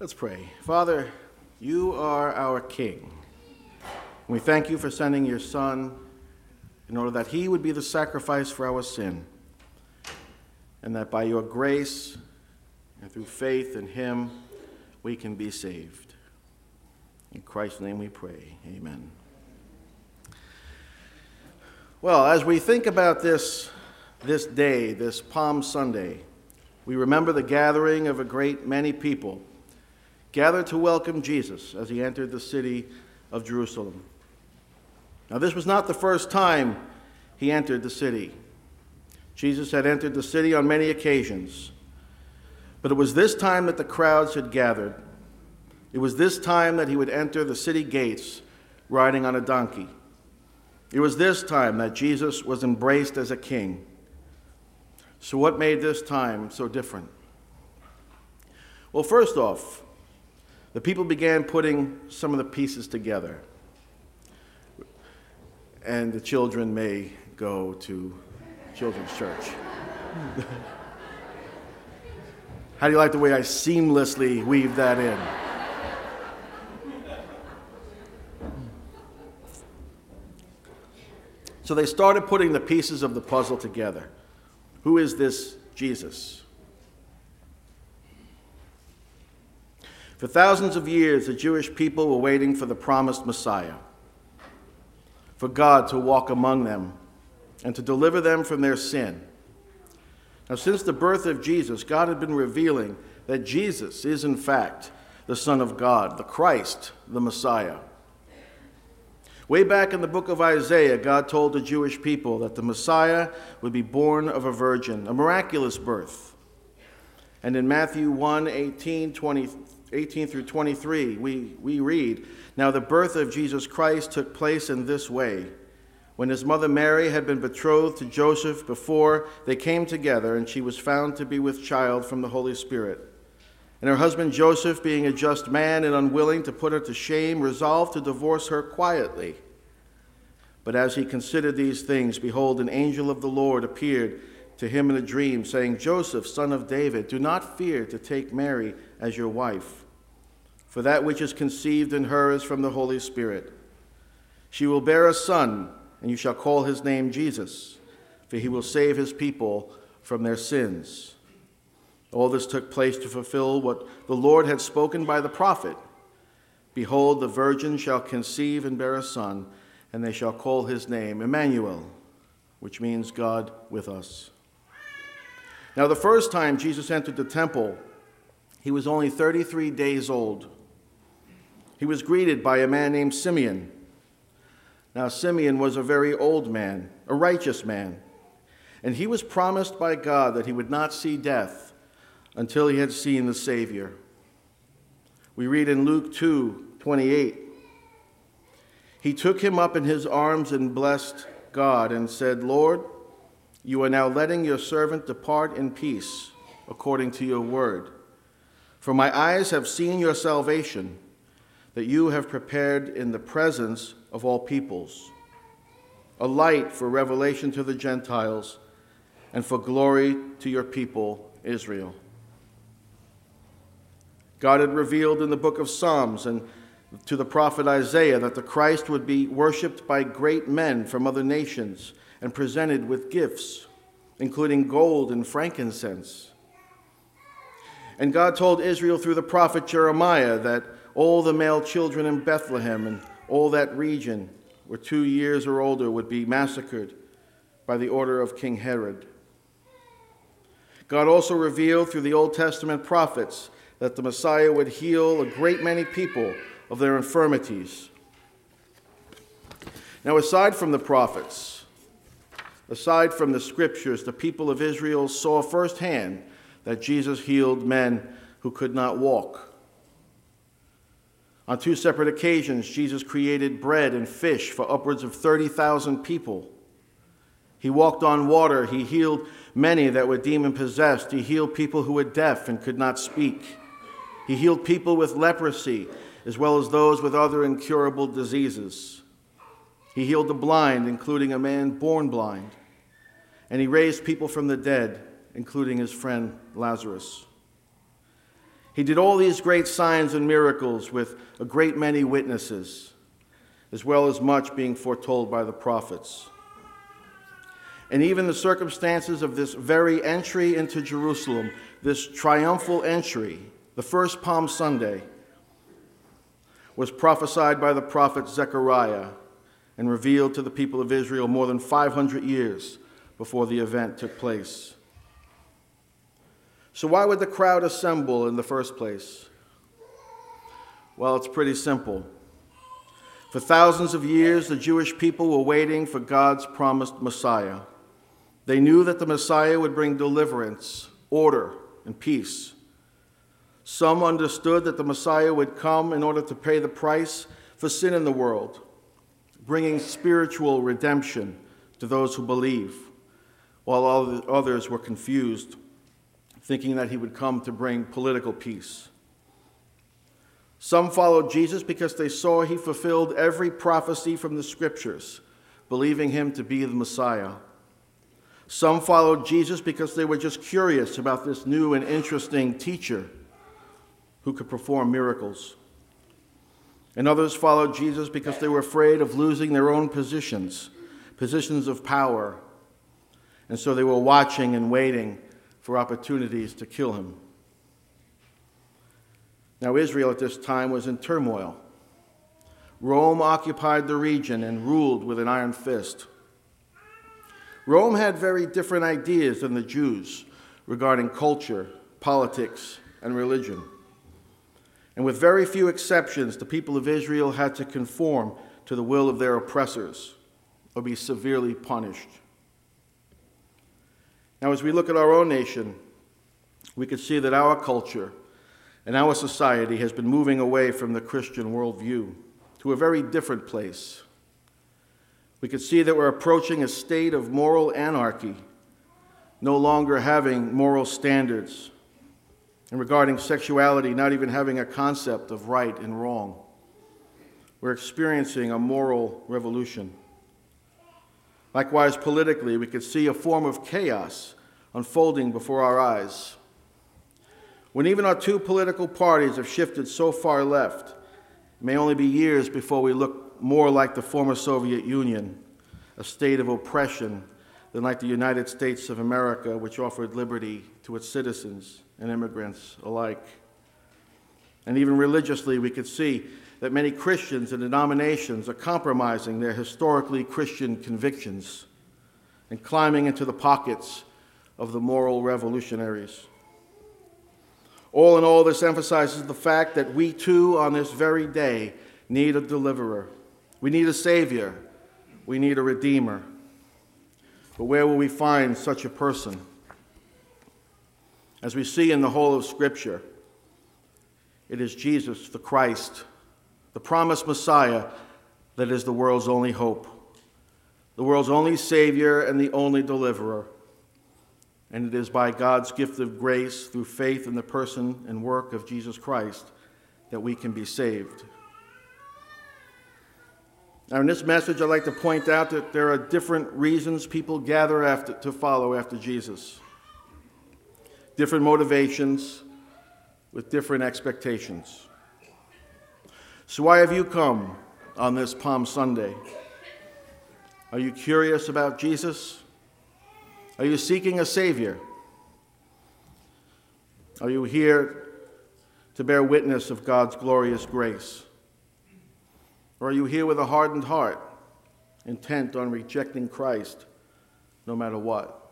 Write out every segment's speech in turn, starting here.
Let's pray. Father, you are our King. We thank you for sending your Son in order that he would be the sacrifice for our sin, and that by your grace and through faith in him, we can be saved. In Christ's name we pray. Amen. Well, as we think about this day, this Palm Sunday, we remember the gathering of a great many people gathered to welcome Jesus as he entered the city of Jerusalem. Now, this was not the first time he entered the city. Jesus had entered the city on many occasions, but it was this time that the crowds had gathered. It was this time that he would enter the city gates riding on a donkey. It was this time that Jesus was embraced as a king. So what made this time so different? Well, first off, the people began putting some of the pieces together. And the children may go to children's church. How do you like the way I seamlessly weave that in? So they started putting the pieces of the puzzle together. Who is this Jesus? For thousands of years, the Jewish people were waiting for the promised Messiah, for God to walk among them and to deliver them from their sin. Now, since the birth of Jesus, God had been revealing that Jesus is, in fact, the Son of God, the Christ, the Messiah. Way back in the book of Isaiah, God told the Jewish people that the Messiah would be born of a virgin, a miraculous birth. And in Matthew 1:18 through 23, we read, "Now the birth of Jesus Christ took place in this way. When his mother Mary had been betrothed to Joseph before they came together, and she was found to be with child from the Holy Spirit. And her husband Joseph, being a just man and unwilling to put her to shame, resolved to divorce her quietly. But as he considered these things, behold, an angel of the Lord appeared to him in a dream, saying, 'Joseph, son of David, do not fear to take Mary as your wife, for that which is conceived in her is from the Holy Spirit. She will bear a son, and you shall call his name Jesus, for he will save his people from their sins.' All this took place to fulfill what the Lord had spoken by the prophet. 'Behold, the virgin shall conceive and bear a son, and they shall call his name Emmanuel,' which means God with us." Now, the first time Jesus entered the temple, he was only 33 days old. He was greeted by a man named Simeon. Now, Simeon was a very old man, a righteous man, and he was promised by God that he would not see death until he had seen the Savior. We read in Luke 2:28, "He took him up in his arms and blessed God and said, 'Lord, you are now letting your servant depart in peace according to your word. For my eyes have seen your salvation, that you have prepared in the presence of all peoples, a light for revelation to the Gentiles and for glory to your people Israel.'" God had revealed in the book of Psalms and to the prophet Isaiah that the Christ would be worshipped by great men from other nations and presented with gifts, including gold and frankincense. And God told Israel through the prophet Jeremiah that all the male children in Bethlehem and all that region were 2 years or older would be massacred by the order of King Herod. God also revealed through the Old Testament prophets that the Messiah would heal a great many people of their infirmities. Now, aside from the prophets, aside from the scriptures, the people of Israel saw firsthand that Jesus healed men who could not walk. On 2 separate occasions, Jesus created bread and fish for upwards of 30,000 people. He walked on water. He healed many that were demon-possessed. He healed people who were deaf and could not speak. He healed people with leprosy, as well as those with other incurable diseases. He healed the blind, including a man born blind. And he raised people from the dead, including his friend Lazarus. He did all these great signs and miracles with a great many witnesses, as well as much being foretold by the prophets. And even the circumstances of this very entry into Jerusalem, this triumphal entry, the first Palm Sunday, was prophesied by the prophet Zechariah and revealed to the people of Israel more than 500 years before the event took place. So why would the crowd assemble in the first place? Well, it's pretty simple. For thousands of years, the Jewish people were waiting for God's promised Messiah. They knew that the Messiah would bring deliverance, order, and peace. Some understood that the Messiah would come in order to pay the price for sin in the world, bringing spiritual redemption to those who believe, while others were confused, thinking that he would come to bring political peace. Some followed Jesus because they saw he fulfilled every prophecy from the Scriptures, believing him to be the Messiah. Some followed Jesus because they were just curious about this new and interesting teacher who could perform miracles. And others followed Jesus because they were afraid of losing their own positions of power. And so they were watching and waiting for opportunities to kill him. Now, Israel at this time was in turmoil. Rome occupied the region and ruled with an iron fist. Rome had very different ideas than the Jews regarding culture, politics, and religion. And with very few exceptions, the people of Israel had to conform to the will of their oppressors or be severely punished. Now, as we look at our own nation, we can see that our culture and our society has been moving away from the Christian worldview to a very different place. We can see that we're approaching a state of moral anarchy, no longer having moral standards, and regarding sexuality, not even having a concept of right and wrong. We're experiencing a moral revolution. Likewise, politically, we could see a form of chaos unfolding before our eyes. When even our two political parties have shifted so far left, it may only be years before we look more like the former Soviet Union, a state of oppression, than like the United States of America, which offered liberty to its citizens and immigrants alike. And even religiously, we could see that many Christians and denominations are compromising their historically Christian convictions and climbing into the pockets of the moral revolutionaries. All in all, this emphasizes the fact that we too, on this very day, need a deliverer. We need a Savior. We need a Redeemer. But where will we find such a person? As we see in the whole of Scripture, it is Jesus, the Christ, the promised Messiah, that is the world's only hope, the world's only Savior and the only deliverer. And it is by God's gift of grace, through faith in the person and work of Jesus Christ, that we can be saved. Now, in this message, I'd like to point out that there are different reasons people gather to follow after Jesus. Different motivations with different expectations. So why have you come on this Palm Sunday? Are you curious about Jesus? Are you seeking a Savior? Are you here to bear witness of God's glorious grace? Or are you here with a hardened heart, intent on rejecting Christ no matter what?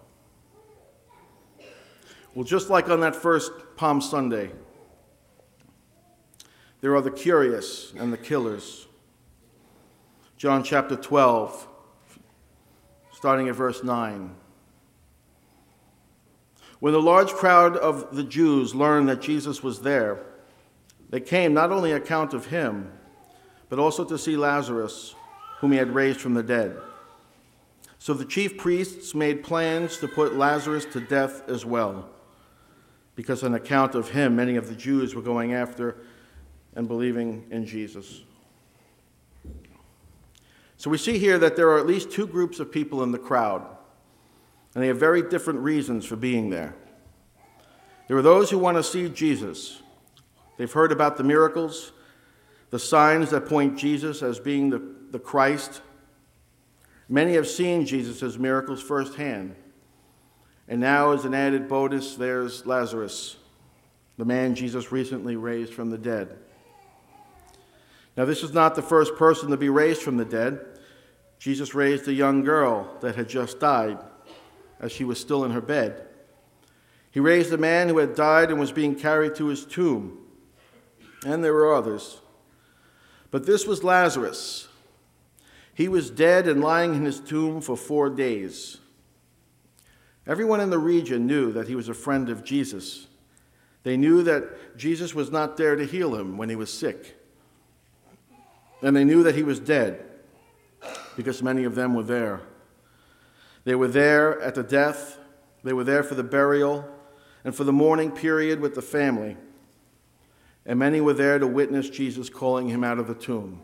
Well, just like on that first Palm Sunday, there are the curious and the killers. John chapter 12, starting at verse 9. When the large crowd of the Jews learned that Jesus was there, they came not only on account of him, but also to see Lazarus, whom he had raised from the dead. So the chief priests made plans to put Lazarus to death as well, because on account of him, many of the Jews were going after and believing in Jesus. So we see here that there are at least two groups of people in the crowd, and they have very different reasons for being there. There are those who want to see Jesus, They've heard about the miracles, the signs that point Jesus as being the Christ. Many have seen Jesus' miracles firsthand. And now, as an added bonus, there's Lazarus, the man Jesus recently raised from the dead. Now, this is not the first person to be raised from the dead. Jesus raised a young girl that had just died as she was still in her bed. He raised a man who had died and was being carried to his tomb. And there were others. But this was Lazarus. He was dead and lying in his tomb for 4 days. Everyone in the region knew that he was a friend of Jesus. They knew that Jesus was not there to heal him when he was sick. And they knew that he was dead because many of them were there. They were there at the death. They were there for the burial and for the mourning period with the family. And many were there to witness Jesus calling him out of the tomb.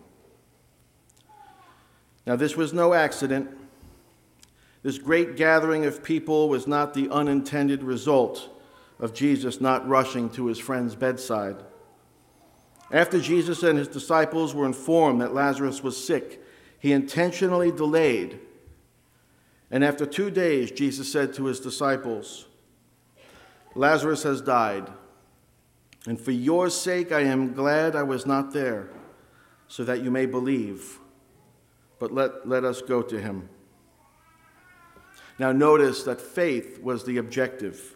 Now, this was no accident. This great gathering of people was not the unintended result of Jesus not rushing to his friend's bedside. After Jesus and his disciples were informed that Lazarus was sick, he intentionally delayed. And after 2 days, Jesus said to his disciples, "Lazarus has died, and for your sake I am glad I was not there, so that you may believe. But let us go to him." Now notice that faith was the objective.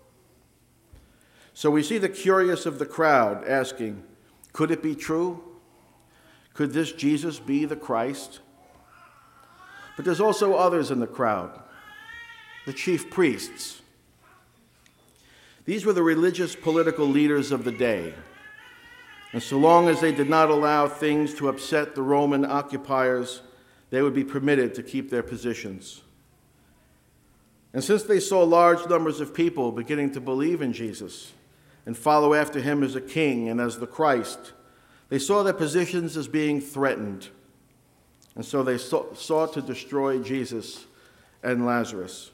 So we see the curious of the crowd asking, could it be true? Could this Jesus be the Christ? But there's also others in the crowd, the chief priests. These were the religious political leaders of the day. And so long as they did not allow things to upset the Roman occupiers, they would be permitted to keep their positions. And since they saw large numbers of people beginning to believe in Jesus and follow after him as a king and as the Christ, they saw their positions as being threatened. And so they sought to destroy Jesus and Lazarus.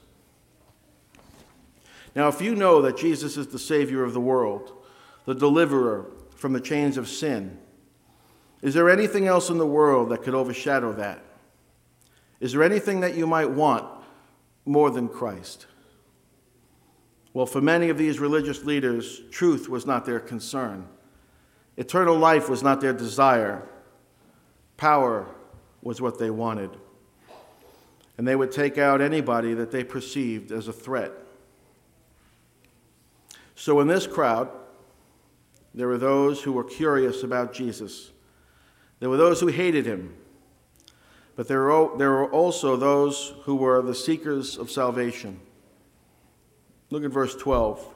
Now, if you know that Jesus is the Savior of the world, the deliverer from the chains of sin, is there anything else in the world that could overshadow that? Is there anything that you might want more than Christ? Well, for many of these religious leaders, truth was not their concern. Eternal life was not their desire. Power was what they wanted. And they would take out anybody that they perceived as a threat. So in this crowd, there were those who were curious about Jesus. There were those who hated him. But there were also those who were the seekers of salvation. Look at verse 12.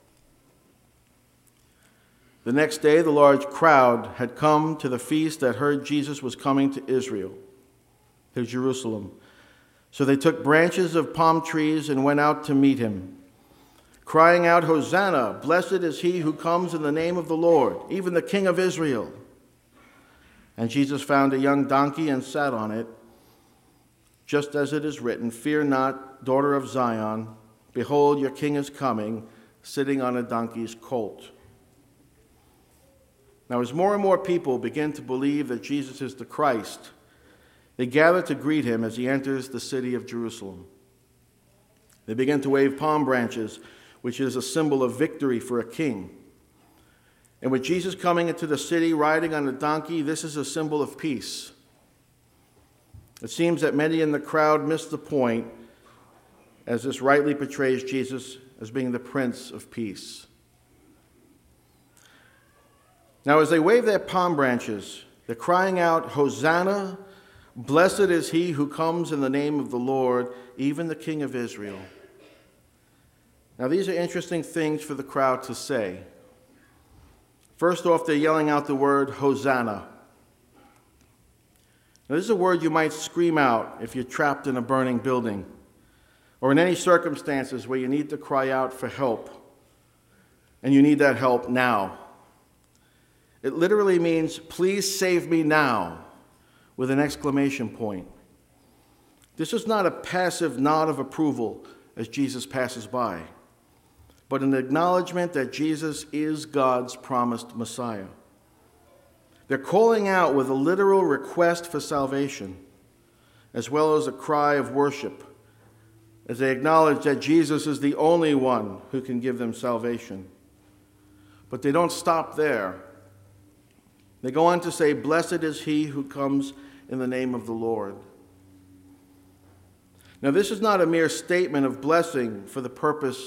The next day, the large crowd had come to the feast that heard Jesus was coming to Israel, to Jerusalem. So they took branches of palm trees and went out to meet him, crying out, "Hosanna! Blessed is he who comes in the name of the Lord, even the King of Israel." And Jesus found a young donkey and sat on it, just as it is written, "Fear not, daughter of Zion. Behold, your king is coming, sitting on a donkey's colt." Now, as more and more people begin to believe that Jesus is the Christ, they gather to greet him as he enters the city of Jerusalem. They begin to wave palm branches, which is a symbol of victory for a king. And with Jesus coming into the city riding on a donkey, this is a symbol of peace. It seems that many in the crowd missed the point, as this rightly portrays Jesus as being the Prince of Peace. Now, as they wave their palm branches, they're crying out, "Hosanna! Blessed is he who comes in the name of the Lord, even the King of Israel." Now, these are interesting things for the crowd to say. First off, they're yelling out the word Hosanna. Now, this is a word you might scream out if you're trapped in a burning building or in any circumstances where you need to cry out for help, and you need that help now. It literally means, "Please save me now," with an exclamation point. This is not a passive nod of approval as Jesus passes by. but an acknowledgement that Jesus is God's promised Messiah. They're calling out with a literal request for salvation, as well as a cry of worship, as they acknowledge that Jesus is the only one who can give them salvation. But they don't stop there. They go on to say, "Blessed is he who comes in the name of the Lord." Now, this is not a mere statement of blessing for the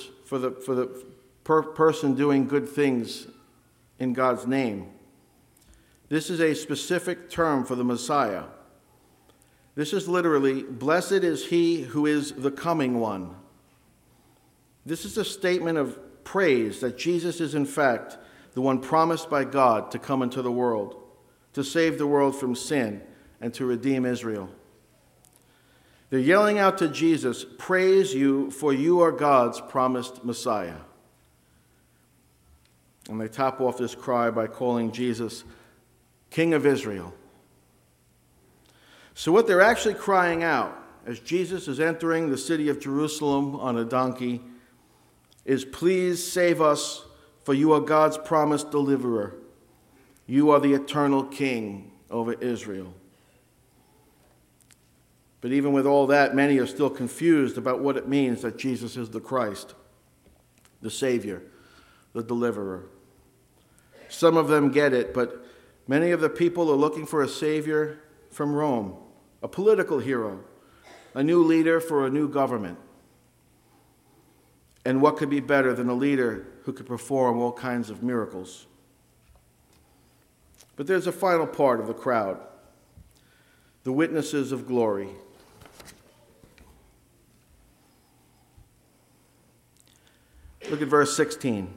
person doing good things in God's name. This is a specific term for the Messiah. This is literally, "Blessed is he who is the coming one." This is a statement of praise that Jesus is in fact the one promised by God to come into the world, to save the world from sin, and to redeem Israel. They're yelling out to Jesus, "Praise you, for you are God's promised Messiah." And they top off this cry by calling Jesus King of Israel. So what they're actually crying out as Jesus is entering the city of Jerusalem on a donkey is, "Please save us, for you are God's promised deliverer. You are the eternal King over Israel." But even with all that, many are still confused about what it means that Jesus is the Christ, the Savior, the deliverer. Some of them get it, but many of the people are looking for a Savior from Rome, a political hero, a new leader for a new government. And what could be better than a leader who could perform all kinds of miracles? But there's a final part of the crowd, the witnesses of glory. Look at verse 16.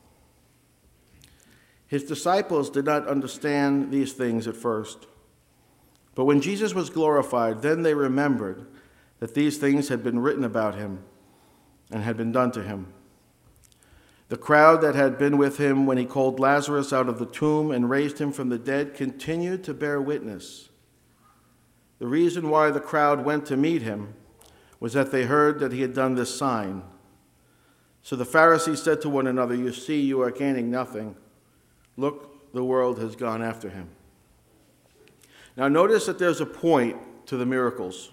His disciples did not understand these things at first. But when Jesus was glorified, then they remembered that these things had been written about him and had been done to him. The crowd that had been with him when he called Lazarus out of the tomb and raised him from the dead continued to bear witness. The reason why the crowd went to meet him was that they heard that he had done this sign. So the Pharisees said to one another, "You see, you are gaining nothing. Look, the world has gone after him." Now notice that there's a point to the miracles.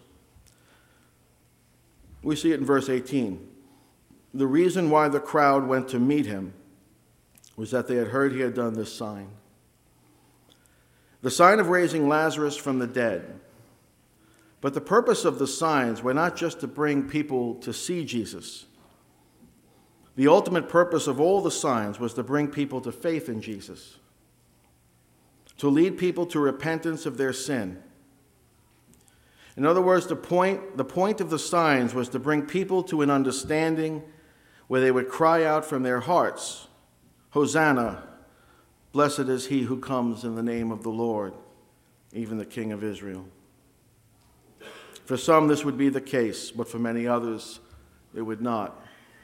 We see it in verse 18. The reason why the crowd went to meet him was that they had heard he had done this sign. The sign of raising Lazarus from the dead. But the purpose of the signs were not just to bring people to see Jesus. The ultimate purpose of all the signs was to bring people to faith in Jesus, to lead people to repentance of their sin. In other words, the point of the signs was to bring people to an understanding where they would cry out from their hearts, "Hosanna, blessed is he who comes in the name of the Lord, even the King of Israel." For some, this would be the case, but for many others, it would not.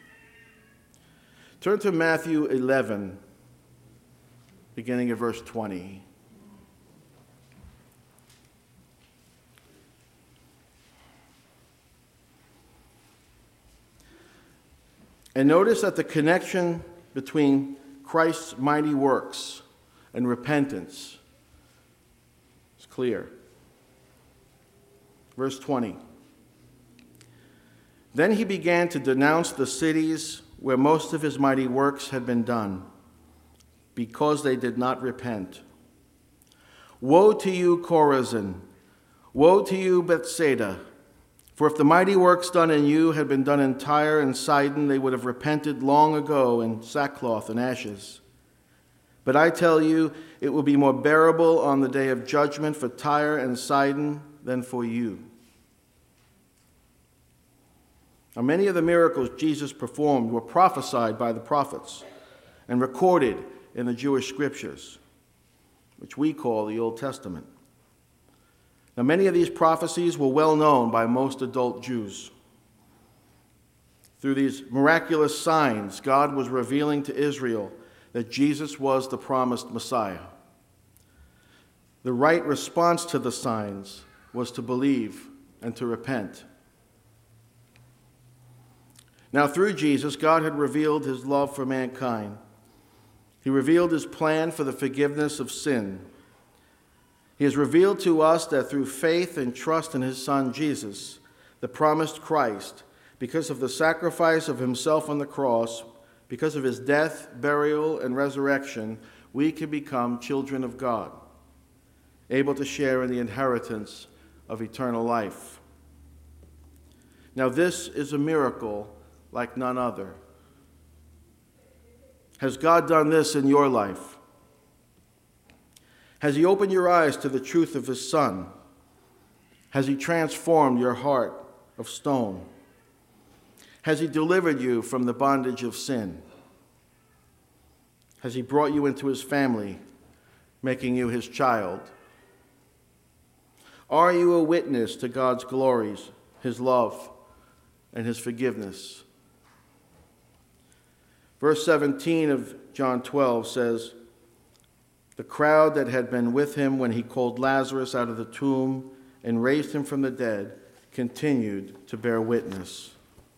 Turn to Matthew 11, beginning at verse 20. And notice that the connection between Christ's mighty works and repentance is clear. Verse 20. Then he began to denounce the cities where most of his mighty works had been done, because they did not repent. "Woe to you, Chorazin! Woe to you, Bethsaida! For if the mighty works done in you had been done in Tyre and Sidon, they would have repented long ago in sackcloth and ashes. But I tell you, it will be more bearable on the day of judgment for Tyre and Sidon than for you." Now, many of the miracles Jesus performed were prophesied by the prophets and recorded in the Jewish scriptures, which we call the Old Testament. Now, many of these prophecies were well known by most adult Jews. Through these miraculous signs, God was revealing to Israel that Jesus was the promised Messiah. The right response to the signs was to believe and to repent. Now through Jesus, God had revealed his love for mankind. He revealed his plan for the forgiveness of sin. He has revealed to us that through faith and trust in his Son Jesus, the promised Christ, because of the sacrifice of himself on the cross, because of his death, burial, and resurrection, we can become children of God, able to share in the inheritance of eternal life. Now this is a miracle like none other. Has God done this in your life? Has he opened your eyes to the truth of his Son? Has he transformed your heart of stone? Has he delivered you from the bondage of sin? Has he brought you into his family, making you his child? Are you a witness to God's glories, his love, and his forgiveness? Verse 17 of John 12 says, "The crowd that had been with him when he called Lazarus out of the tomb and raised him from the dead continued to bear witness."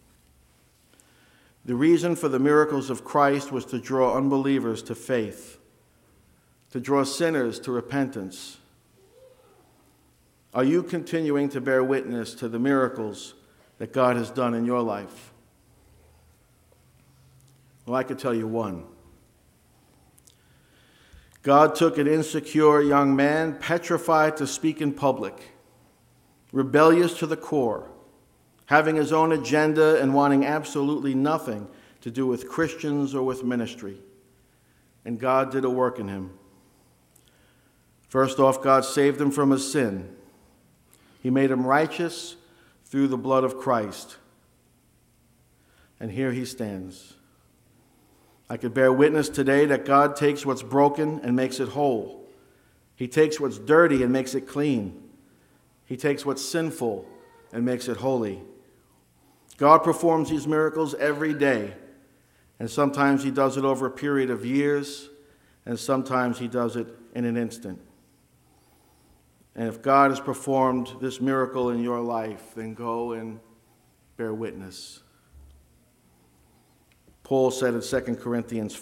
The reason for the miracles of Christ was to draw unbelievers to faith, to draw sinners to repentance. Are you continuing to bear witness to the miracles that God has done in your life? Well, I could tell you one. God took an insecure young man, petrified to speak in public, rebellious to the core, having his own agenda and wanting absolutely nothing to do with Christians or with ministry. And God did a work in him. First off, God saved him from his sin. He made him righteous through the blood of Christ. And here he stands. I could bear witness today that God takes what's broken and makes it whole. He takes what's dirty and makes it clean. He takes what's sinful and makes it holy. God performs these miracles every day, and sometimes he does it over a period of years, and sometimes he does it in an instant. And if God has performed this miracle in your life, then go and bear witness. Paul said in 2 Corinthians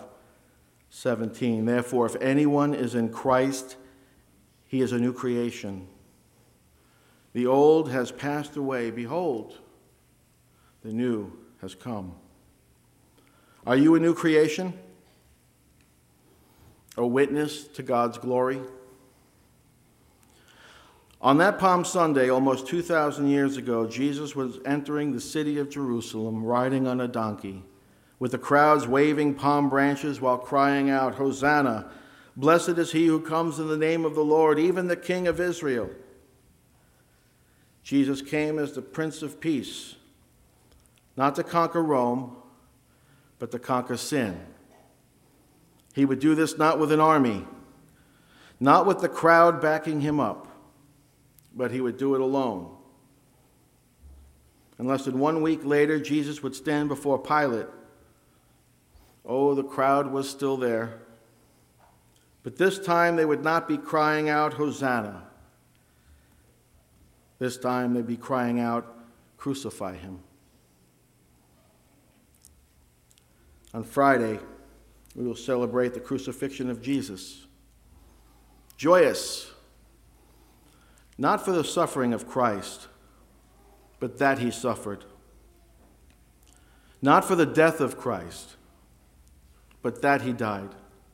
5:17, "Therefore, if anyone is in Christ, he is a new creation. The old has passed away. Behold, the new has come." Are you a new creation? A witness to God's glory? On that Palm Sunday, almost 2,000 years ago, Jesus was entering the city of Jerusalem riding on a donkey, with the crowds waving palm branches while crying out, "Hosanna! Blessed is he who comes in the name of the Lord, even the King of Israel." Jesus came as the Prince of Peace, not to conquer Rome, but to conquer sin. He would do this not with an army, not with the crowd backing him up, but he would do it alone. And less than 1 week later, Jesus would stand before Pilate. Oh, the crowd was still there. But this time they would not be crying out, "Hosanna." This time they'd be crying out, "Crucify him." On Friday, we will celebrate the crucifixion of Jesus. Joyous, not for the suffering of Christ, but that he suffered. Not for the death of Christ, but that he died.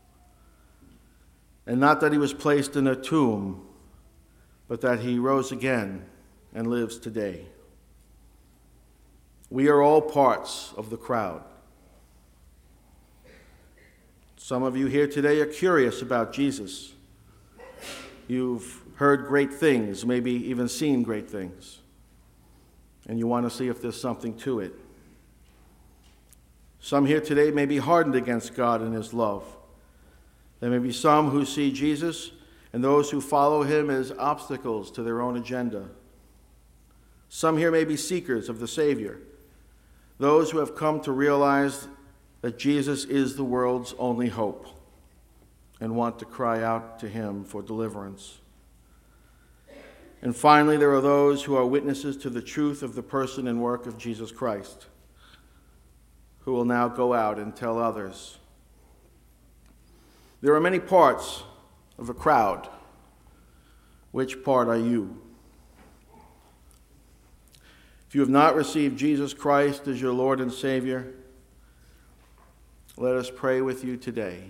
And not that he was placed in a tomb, but that he rose again and lives today. We are all parts of the crowd. Some of you here today are curious about Jesus. You've heard great things, maybe even seen great things, and you want to see if there's something to it. Some here today may be hardened against God and his love. There may be some who see Jesus and those who follow him as obstacles to their own agenda. Some here may be seekers of the Savior, those who have come to realize that Jesus is the world's only hope and want to cry out to him for deliverance. And finally, there are those who are witnesses to the truth of the person and work of Jesus Christ. who will now go out and tell others. There are many parts of a crowd. Which part are you? If you have not received Jesus Christ as your Lord and Savior, let us pray with you today.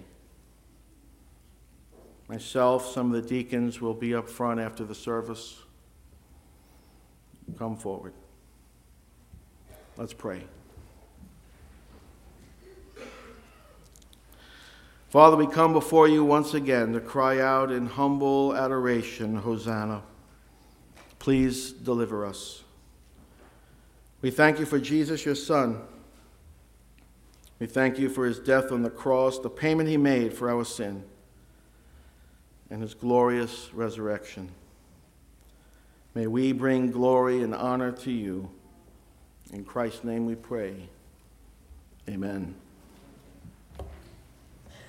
Myself, some of the deacons will be up front after the service. Come forward. Let's pray. Father, we come before you once again to cry out in humble adoration, Hosanna. Please deliver us. We thank you for Jesus, your Son. We thank you for his death on the cross, the payment he made for our sin, and his glorious resurrection. May we bring glory and honor to you. In Christ's name we pray. Amen.